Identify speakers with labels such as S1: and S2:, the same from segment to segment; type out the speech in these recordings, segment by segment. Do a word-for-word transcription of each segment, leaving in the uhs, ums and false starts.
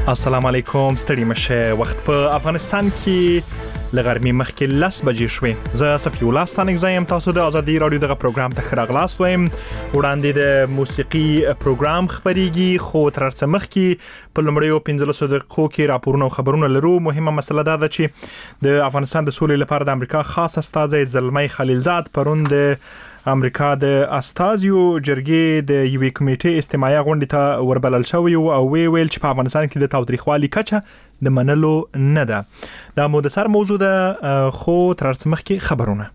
S1: السلام علیکم، ستړي مشه. وخت په افغانستان کې لغرمې مخکې لس بجې شوې. زه صفي الله ستانک زایم. تاسو د ازادي رادیو دغه پروګرام ته خراغلاست وایم. وړاندې د موسیقي پروګرام خبريږي، خو تر څه مخکې په لمړیو پنځلسو دقیقو کې راپورونه او خبرونه لرو. مهمه مسله دا ده چې د افغانستان د سولې لپاره د امریکا خاص استازی زلمی خلیلزاد پرون د امریکا د استازیو جرګې د یوې کمیټې استماعي غونډې ته وربلل شوی او وی ویل چې په افغانستان کې د تاوتریخوالي کچه د منلو نه ده. دا مو د سر موضوع ده، خو تر څه مخکې خبرونه.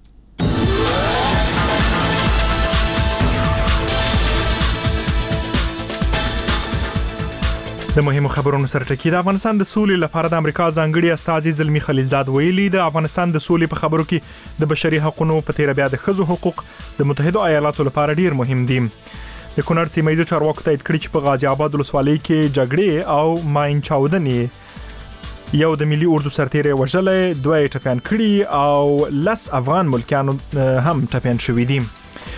S1: د مهمو خبرونو سره ټکی. د افغانستان د سولې لپاره د امریکا ځانګړي استازي زلمی خلیلزاد ویلي د افغانستان د سولې په خبرو کې د بشري حقوقو په تیر بیا د ښځو حقوق د متحده ایالاتو لپاره ډیر مهم دي. د کونړ سیمه ییزو چارواکو تایید کړی چې په غازی آباد ولسوالۍ کې جګړې او ماین چاودنې یو د ملي اردو سرتیری وژلې، دوه ټپيان کړي او لس افغان ملکیان هم ټپيان شوي دي.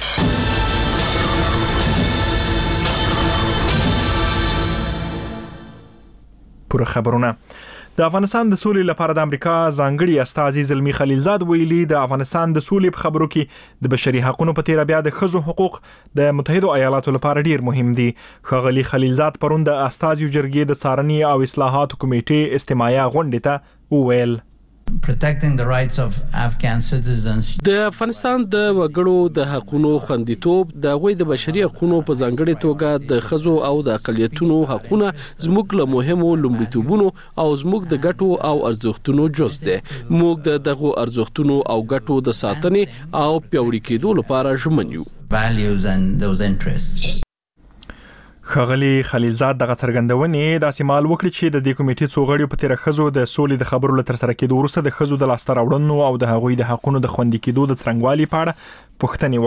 S1: پوره خبرونه. د افغانستان د سولې لپاره د امریکا ځانګړي استازي زلمی خلیلزاد ویلي د افغانستان د سولې په خبرو کې د بشري حقوقو په تیر بیا د ښځو حقوق د متحده ایالاتو لپاره ډیر مهم دي. ښاغلي خلیلزاد پرون د استازیو جرګې د څارنې او اصلاحاتو کمیټې استماعي غونډې ته وویل
S2: protecting the rights of Afghan citizens.
S3: د افغانستان د وګړو د حقوقو خوندیتوب د غوي د بشري حقوقو په ځانګړي توګه د خزو او د اقلیتونو حقوقونه زموږ له مهمو لومړیتوبونو او زموږ د ګټو او ارزښتونو جز دي. موږ د دغه ارزښتونو او ګټو د ساتنې او پیوړی کېدو لپاره ژمن یو.
S2: Values and those interests.
S1: ښاغلي خلیلزاد دغه څرګندونې د سیمال وکړي چې د دې کمیټې څوغړیو په تیر خزو د سولې د خبرو لتر سره کېدو وروسته د خزو د لاسته راوړنو او د هغوی د حقوقو د خوندي کېدو د څرنګوالي په اړه پوښتنې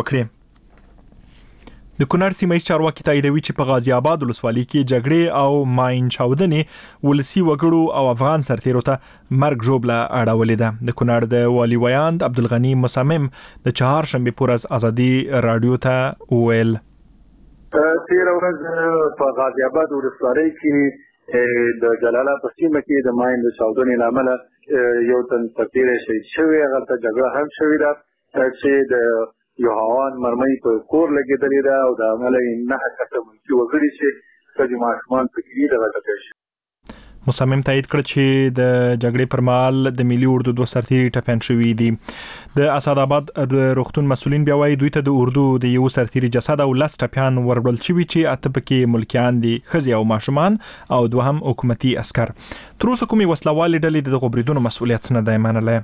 S1: وکړي. د کونړ سیمه ییز چارواکي تاییدوي چې په غازی آباد ولسوالۍ کې جګړې او ماین چاودنې ولسی وګړو او افغان سرتیرو ته مرګ ژوبله اړولې ده. د کونړ د والي ویاند عبدالغنی مصمم د چهارشنبه پورز ازادي رادیو ته ویل
S4: تیر ورځ په غازی آباد ولسوالۍ کې د جلاله په سیمه کې د ماین د چاودنې لامل یو تن سرتیری شهید شوی، هغه ته جګړه هم شوې ده چې د یو هوان مرمۍ په کور لګېدلې ده او د عمله نه کسه ملکي وګړي چې ښځې ماشومان پکې دغه ټپي شوي.
S1: مصمم تایید کړ چې د جګړې پر مهال د ملي اردو دوه سرتیري ټپيان شوي دي. د اسد آباد روغتون مسولین بیا وایي دوی ته د اردو د یو سرتیري جسد او لس ټپيان وربل شوي چې اته پکې ملکیان دي، ښځې او ماشومان او دوهم حکومتي عسكر. تر اوسه کومې وسلوالې ډلې د غبرګونونو مسؤلیت نه دی منلی.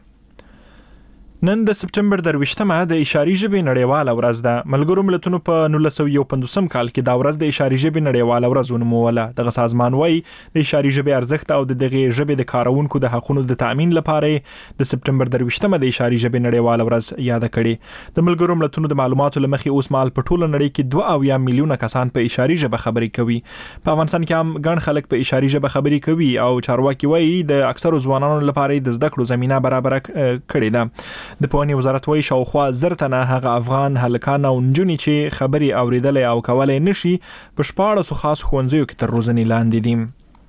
S1: نن د سپټمبر درویشتمه د اشاري ژبې نړیواله ورځ ده. ملګرو ملتونو په نولس سوه یو پنځوسم کال کې دا ورځ د اشاري ژبې نړیواله ورځ ونوموله. دغه سازمان وایي د اشاري ژبې ارزښت او د دغه ژبې د کارونکو د حقوقو د تامین لپاره د سپټمبر درویشتمه د اشاري ژبې نړیواله ورځ یاد کړي. د ملګرو ملتونو د معلوماتو لمخې اوس مال په ټوله نړۍ کې دوه اویا میلیونه کسان په اشاري ژبه خبرې کوي. په افغانستان کې هم ګڼ خلک په اشاري ژبه خبرې کوي او چارواکي وایي د اکثرو ځوانانو لپاره د زده کړو زمينه برابر کړې ده. د پوهنې وزارت وایي شاوخوا زر تنه هغه افغان هلکان او نجونې چې خبري اوریدلې او کولای نشي په شپاړسو خاص ښوونځیو کې تر روزنې لاندې دي.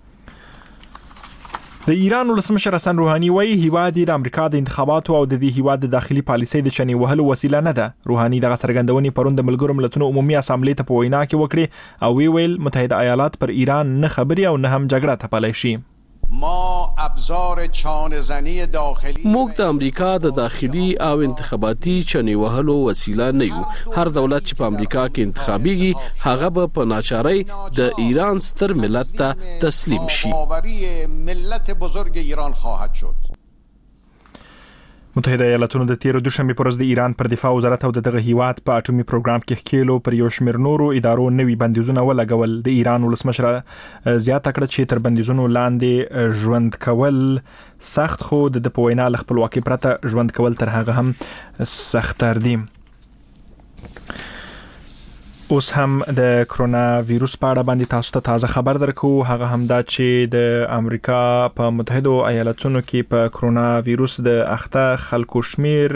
S1: د ایران ولسمشر حسن روحاني وایي هیواد د امریکا د انتخاباتو او د دې هیواد د داخلي پالیسۍ د چنې وهلو وسیله نه ده. روحاني دغه څرګندونې پرون د ملګرو ملتونو عمومي اسامبلې ته په وینا کې وکړې او وی ویل متحده ایالات پر ایران نه خبري او نه هم جګړه تپلی شي.
S5: ما ابزار چانه زنی داخلی
S3: موږ د امریکا د داخلي او انتخاباتي چنې وهلو وسیله نه یو. هر دولت چې په امریکا کې انتخابيږي هغه به په ناچارۍ د ایران ستر ملت ته تسلیم شي.
S5: ملت بزرگ ایران خواهد شد.
S1: متحده ایالاتونو د تیر دوشنبه پر ورځ د ایران پر دفاع وزارت او دغه هیواد په اټومي پروګرام کې ښکیلو پر یو شمېر نورو ادارو نوي بندیزونه ولګول. د ایران ولسمشر زیاته کړه چې تر بندیزونو لاندې ژوند کول سخت، خو د په وینا له خپلواکۍ پرته ژوند کول تر هغه هم سخت‌تر دي. اوس هم د کرونا وایروس په اړه باندې تاسو ته تازه خبر درکو. هغه هم دا چې د امریکا په متحده ایالاتونو کې په کرونا وایروس د اخته خلکو شمیر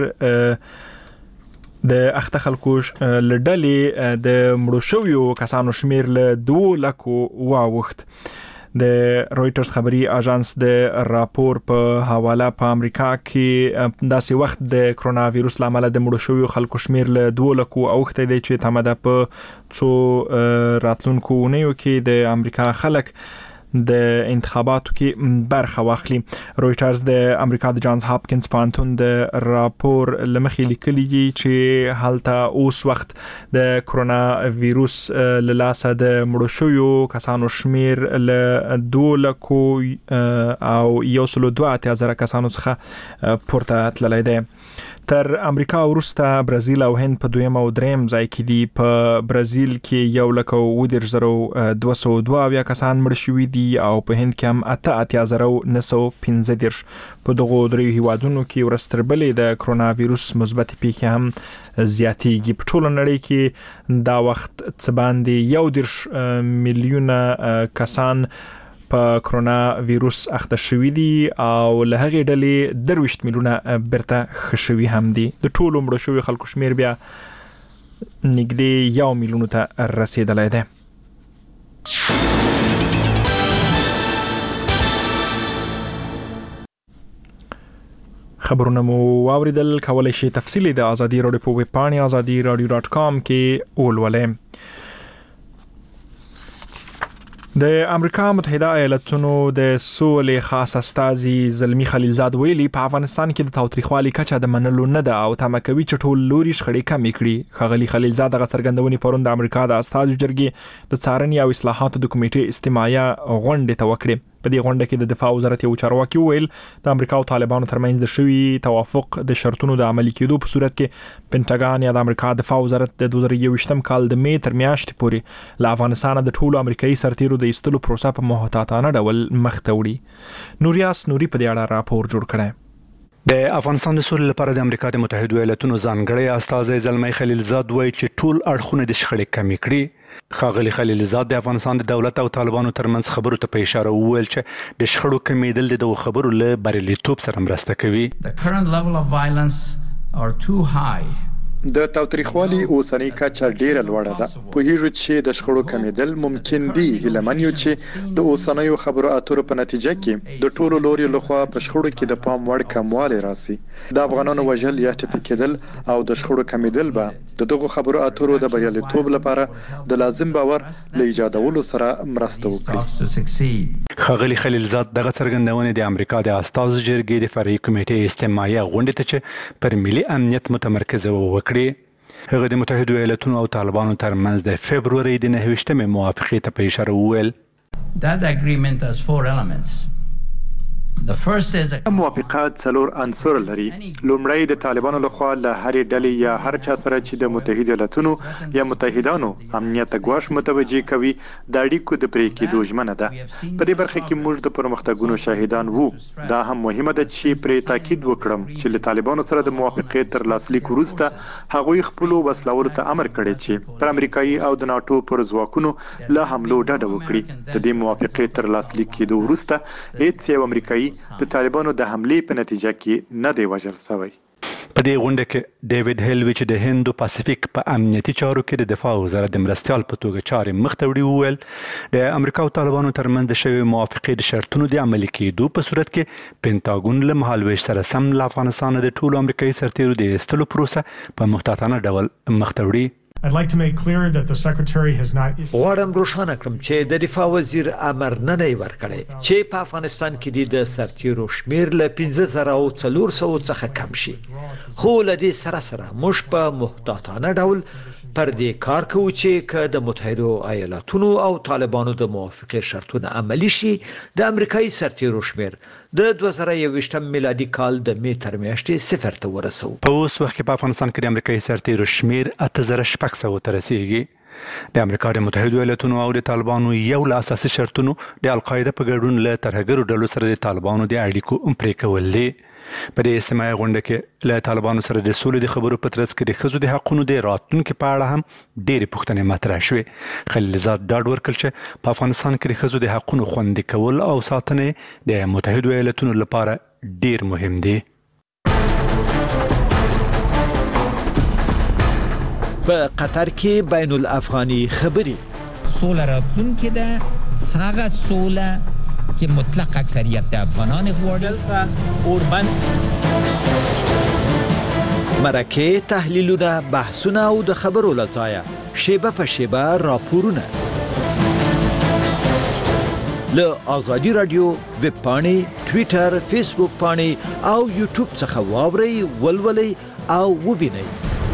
S1: د اخته خلکو لړلې د مړو شویو کسانو شمیر له دوه لکو واوښت. د رويټرز خبري اژانس د راپور په حواله په امریکا کې داسې وخت د کرونا وایروس لامل د مړو شویو خلکو شمیر له دوه لکو اوخته دی چې تماده په څو راتلونکو ونیو کې د امریکا خلک د انتخاباتو کې برخه واخلي. رويټرز د امریکا د جان هاپکینز پانتون د راپور لمخې لیکلي چې هلته اوس وخت د کرونا وایروس له لاسه د مړو شویو کسانو شمیر له دوه لکو او یو سل دوه اتیا زره کسانو څخه پورته تللی دی. تر امریکا وروسته برازیل او هند په دویم او دریم ځای کې دي. په برازیل کې یو لک او د زرو دوه سوه دوه اویا کسان مړ شوي دي او په هند کې هم اته اتیا زره نه سوه پنځه دېرش. په دغو دریو هیوادونو کې ورځ تر بلې د کرونا وایروس مثبت پیښې هم زیاتېږي. په ټوله نړۍ کې دا وخت څه باندې یو دېرش میلیونه کسان په کرونا وایروس اخته شوي دي او له هغې ډلې درویشت میلیونه برته ښه شوي هم دي. د ټولو مړو شویو خلکو شمیر بیا نږدې یو میلیونو ته رسیدلی دی. خبرونه مو واوریدل. کولی شئ تفصیلی د ازادي راډیو په ویب پاڼې ازادي راډیو ډاټ کام کې ولولئ. د امریکا متحده ایالاتونو د سولې خاص استازي زلمی خلیلزاد ویلي په افغانستان کې د تاوتریخوالي کچه د منلو نه ده او تمه کوي چې ټول لوري شخړې کمې کړي. ښاغلي خلیلزاد غا څرګندونې پرون د امریکا د استازو جرګې د څارنې او اصلاحاتو د کمیټې استماعیه غونډې ته وکړې. په دې غونډه کې د دفاع وزارت یو چارواکي ویل د امریکا او طالبانو ترمنځ د شوي توافق د شرطونو د عملي کېدو په صورت کې پینټاګان یا د امریکا دفاع وزارت د دوه زره یوویشتم کال د می تر میاشتې پورې له افغانستان د ټولو امریکایي سرتیرو د ایستلو پروسه په محتاطانه ډول مخ ته وړي. نوریاس نوري په دې اړه راپور جوړ کړی.
S6: د افغانستان د سولې لپاره د امریکا د متحده ایالاتونو ځانګړی استازی زلمی خلیلزاد وایي چې ټول اړخونه د شخړې کمې کړي. ښاغلي خلیلزاد د افغانستان د دولت او طالبانو ترمنځ خبرو ته په اشاره وویل چې د شخړو کمیدل د دغو خبرو له بریالیتوب سره مرسته کوي.
S2: The current level of violence are too high.
S7: د تاوتریخوالي اوسنۍ کچه ډیره لوړه ده. پوهیږو چې د شخړو کمیدل ممکن دي. هیلهمن یو چې د اوسنیو خبرو اترو په نتیجه کې د ټولو لوري لخوا په شخړو کې د پام وړ کموالی راسي. د افغانانو وژل یا ټپي کېدل او د شخړو کمیدل به د دغو خبرو اترو د بریالیتوب لپاره د لازم باور له ایجادولو سره مرسته وکړي.
S6: ښاغلي خلیلزاد دغه څرګندونې د امریکا د استازو جرګې د فرعي کمیټې استماعیه غونډې ته چې پر ملي امنیت متمرکزه وکړي. هغه د متحده ایالاتونو او طالبانو ترمنځ د فبروري د نهه ویشتمې موافقې ته په اشاره وویل.
S2: That agreement has four elements. The first is a
S7: موافقه څلور عنصر لري. لومړی د طالبانو لخوا له هرې ډلې یا هر چا سره چې د متحده ایالاتونو یا متحدانو امنیت ته ګواښ متوجه کوي د اړیکو د پرې کېدو ژمنه ده. په دې برخه کې موږ د پرمختګونو شاهدان وو. دا هم مهمه ده چې پرې تاکید وکړم چې له طالبانو سره د موافقې تر لاسلیک وروسته هغوی خپلو وسلوالو ته امر کړی چې پر امریکایي او د ناټو پر ځواکونو له حملو ډډه وکړي. د دې موافقې تر لاسلیک کېدو وروسته هیڅ یو امریکایي د طالبانو د حملې په نتیجه کې نه دی وژل شوی.
S6: په دې غونډه کې ډیوډ هیل چې د هند او پاسفیک په امنیتي چارو کې د دفاع وزارت د مرستیال په توګه چارې مخ ته وړي وویل د امریکا او طالبانو ترمنځ د شویو موافقې د شرطونو د عملي کېدو په صورت کې پینټاګون له مهالویش سره سم له افغانستان د ټولو امریکایي سرتیرو د ایستلو پروسه په محتاطانه ډول مخ ته وړي.
S8: I'd like to make clear that the secretary has not issued.
S9: غواړم روښانه کړم چې د دفاع وزیر امر نه دی ورکړی چې په افغانستان کې د سرتیرو شمیر له پنځه زره او څلور سوه څخه کم شي. خو له دې سره سره موږ په محتاطانه ډول پر دې کار کوو چې که د متحده ایالاتونو او طالبانو د موافقې شرطونه عملي شي د امریکایي سرتیرو شمیر د دوه زره یوویشتم میلادي کال د می تر میاشتې صفر ته ورسو.
S6: په اوس وخت کې په افغانستان کې د امریکایي سرتیرو شمیر اته زره شپږ سوه ته رسیږي. د امریکا د متحده ایالاتونو او د طالبانو یو له اساسي شرطونو د القاعده په ګډون له ترهګرو ډلو سره د طالبانو د اړیکو پرې کول دي. په دې استماعي غونډه کې له طالبانو سره د سولې د خبرو په ترڅ کې د ښځو د حقونو د راتلونکي په اړه هم ډېرې پوښتنې مطرح شوې. خلیلزاد ډاډ ورکړ چې په افغانستان کې د ښځو د حقونو خوندي کول او ساتنې د متحده ایالاتونو لپاره ډېر مهم دي.
S9: په قطر کې بین الافغاني خبري
S10: سوله راتلونکې ده. هغه سوله چې مطلق اکثریت د افغانان غواړي
S11: دلته اوربنس
S9: مرکه تحلیلونه بحثونه او د خبرو لځایه شیبه په شیبه راپورونه له آزادی رادیو ویب پاڼې ټوئیټر فیسبوک پاڼې او یوټیوب څخه واورئ ولولئ او وبینئ.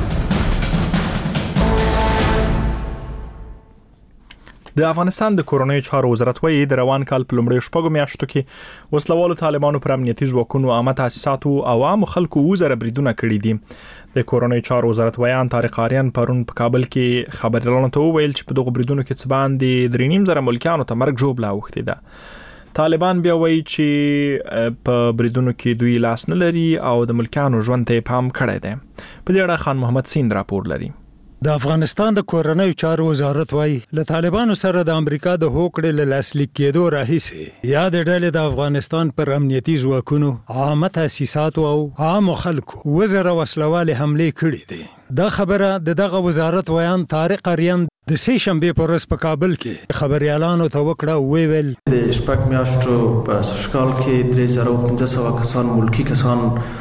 S1: د افغانستان د کورونی چارو وزارت وایي د روان کال په لومړیو شپږو میاشتو کې وسلوالو طالبانو پر امنیتي ځواکونو عامه تاسیساتو او عام خلکو وزره بریدونه کړي دي. د کورونی چارو وزارت ویان طارق آریان پرون په کابل کې خبريالانو ته وویل چې په دغه بریدونو کې څه باندې درې نیم زره ملکیانو ته مرګ ژوبله اوښتې ده. طالبان بیا وایي چې په بریدونو کې دوی لاس نه لري او د ملکیانو ژوند ته پام کړی دی. په دې اړه خان محمد سیند راپور لري.
S12: د افغانستان د کورنیو چارو وزارت وايي له طالبانو سره د امریکا د هوکړې له لاسلیک کېدو راهیسې یا د ډلې د افغانستان پر امنیتي ځواکونو عامه تاسیساتو او عام خلکو وزره وسلواله حمله کړې دي. دا خبره د دغه وزارت ویان طارق آریان د سې شنبه په ورځ په کابل کې خبريالانو ته وکړه ویل
S13: د شپږ میاشتو په سشکال کې درې زره پنځه سوه کسان ملکی کسان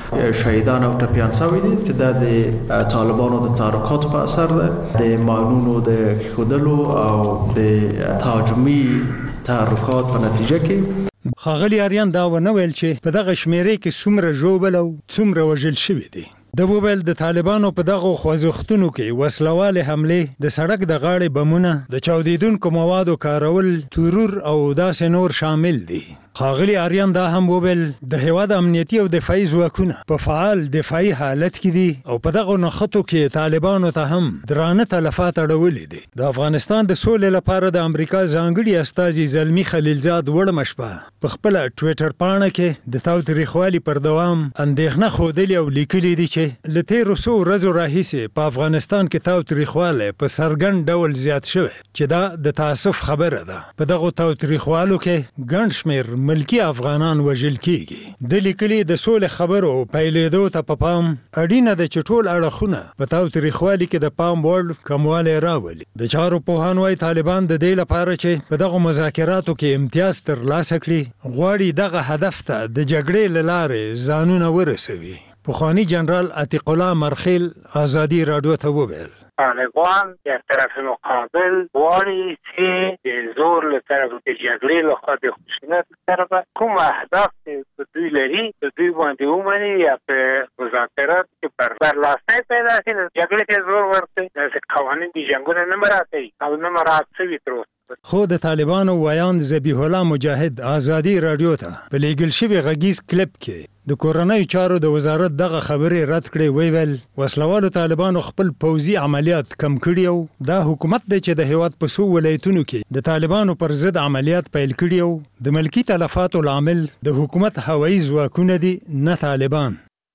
S13: شهیدان او ټپیان شوي دي چې د طالبانو د تحرکات په اثر ده د ماینونو د خودلو او د تهاجمي تحرکات په نتیجه کې.
S12: خاغلی آریان دا ونه ویل چې په دغه شمیرې کې څومره ژوبل او څومره وژل شوي دي. د وویل د طالبانو په دغه خوځښتونو کې وسلواله حمله د سړک د غاړې بمونه د چاودیدونکو موادو کارول ترور او داسې نور شامل دي. خاغلی آریان دا هم وویل د هیواد امنیتي او دفاعي ځواکونه په فعال دفاعي حالت کې دي او په دغه نخښتو کې طالبانو ته هم درانه تلفات اړولې دي. د افغانستان د سولې لپاره د امریکا ځانګړي استازي زلمی خلیلزاد وړمشپه په خپل ټوئیټر پاڼه کې د تاوتریخوالي پر دوام اندېښنه خوده او لیکلي دي چې لته روسو ورځو راهیسې په افغانستان کې تاوتریخواله په سرګن ډول زیات شوی چې دا د تاسف خبره ده. په دغه تاوتریخوالو کې ګڼ شمېر ملکی افغانان وژل کیږي. د لیکلي د سولې خبرو پیلېدو ته په پام اړینه د چټول اړخونه په تاوتریخوالي کې د پام وړ کمواله راولي. د چارو پوهان وايي طالبان د دې لپاره چې په دغه مذاکراتو کې امتیاز ترلاسه کړي غواړي دغه هدف ته د جګړې لاره ځانونه ورسوي. پخوانی جنرال عتیق الله مرخیل آزادی رادیو ته وویل
S14: طالبان در طرف مقابل غواړي چې د زور له طرف د جګړې له خوا د خشونت طرف کوم اهداف چې دوی لري د دوی باندې ومني یا په مذاکرات کې پر برلاسي پیدا کړي جګړې ته زور ورکړي چې قوانین د جنګونو نه مراعاتوي او نه مراعات شوي تر اوسه.
S12: خو د طالبانو ویان ذبیح الله مجاهد آزادی رادیو ته په لیږل شوي غږیز کلیپ کې د کورنیو چارو د وزارت دغه خبرې رد کړې. ویل وسلوالو طالبانو خپل پوځي عملیات کم کړي او دا حکومت دی چې د هیواد په څو ولایتونو کې د طالبانو پر ضد عملیات پیل کړي او د ملکی تلفاتو لامل د حکومت هوایي ځواکونه دي نه طالبان.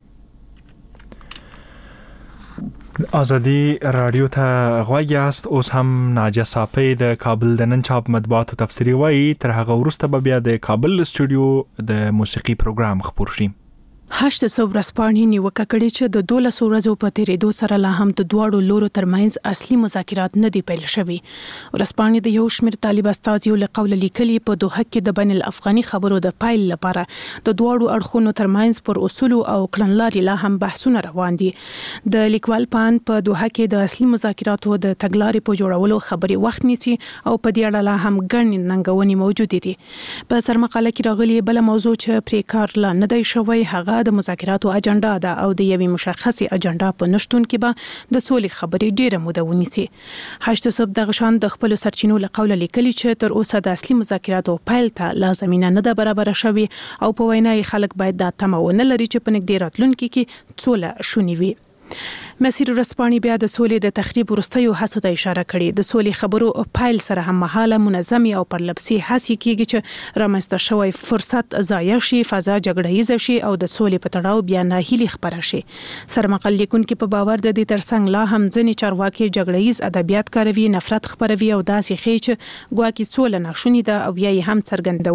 S1: آزادی رادیو ته غوږ یاست. اوس هم ناجیه صافی د کابل د نن چاپ مطبوعاتو تفسیری وایي تر هغه وروسته به بیا د کابل استودیو د موسیقي پروګرام خپور شي.
S15: هشت سو ورځپاڼې نیوکه کړې چې د دولس ورځو په تیریدو سره لا هم د دواړو لورو ترمنځ اصلي مذاکرات نه دي پیل شوي. ورځپاڼې د یو شمېر طالب استازیو له قوله لیکلي په دوحه کې د بین الافغاني خبرو د پایل لپاره د دواړو اړخونو ترمنځ پر اصولو او کړنلارې لا هم بحثونه روان دي. د لیکوال پان په دوحه کې د اصلي مذاکراتو د تګلارې په جوړولو خبرې وخت نیسي او په دې اړه لا هم ګڼ ننګونې موجودې دي. په سرمقاله کې راغلي بل موضوع چې پرې کار لا نه دی شوی هغه د مذاکراتو اجنډا ده او د یوې مشخصې اجنډا په نشټون کې به د سولې خبرې ډیره موده ونیسي. هشت صبح د غشان د خپل سرچینو له قوله لیکلي چې تر اوسه د اصلي مذاکراتو پیل ته لازمینه نه ده برابر شوی او په وینا خلک باید دا تمه ونه لري چې په نږدې راتلونکي کې سوله شونې وي. مسیر ورځپاڼې بیا د سولې د تخریب وروستیو هڅو ته اشاره کړې. د سولې خبرو پیل سره هم مهاله منظمي او پرلپسې هڅې کیږي چې رامنځته شوی فرصت ضایع شي، فضا جګړهیزه شي او د سولې په تړاو بیا ناهیلي خپره شي. سرمقال لیکونکي په باور د دې ترڅنګ لا هم ځینې چارواکي جګړهیز ادبیات کاروي، نفرت خپروي او داسې ښیي چې ګواکې سوله ناشونې ده او یا یې هم څرګندوي